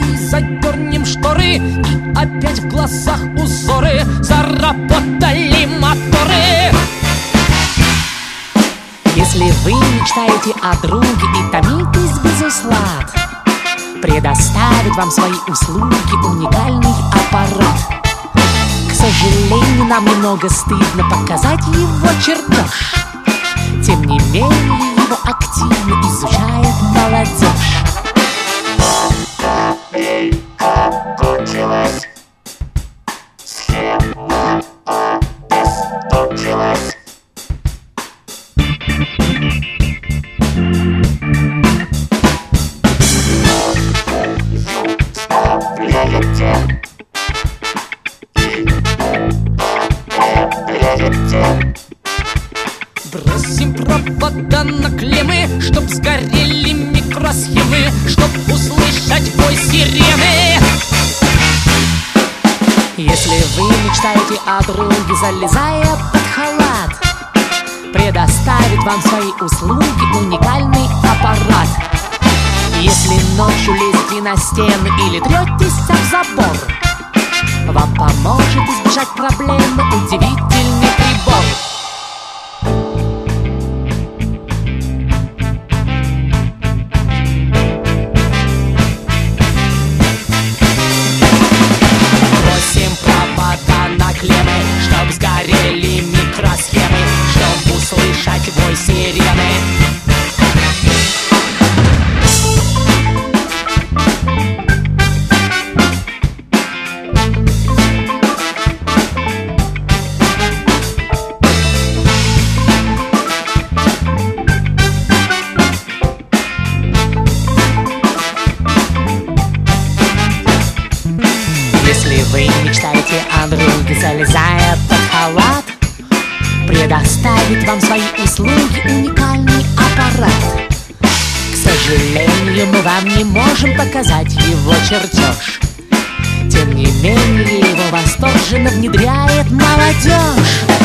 задернем шторы, и опять в глазах узоры. Заработали моторы. Если вы мечтаете о друге и томитесь без услад, предоставит вам свои услуги уникальный аппарат. К сожалению, нам немного стыдно показать его чертеж. Тем не менее, его активно изучает молодежь. Кончилась, схема обесточилась. Вставляете и употребляете. Бросим провода на клеммы, чтоб сгорели микросхемы, чтоб услышать вой сирены. Если вы мечтаете о друге, залезая под халат, предоставит вам свои услуги уникальный аппарат. Если ночью лезете на стены или третесь об забор, вам поможет избежать проблемы удивительный прибор. Клеммы, чтоб сгорели микросхемы, чтоб услышать вой сирены. Если вы мечтаете о друге, залезая под халат, предоставит вам свои услуги уникальный аппарат. К сожалению, мы вам не можем показать его чертеж. Тем не менее, его восторженно внедряет молодежь.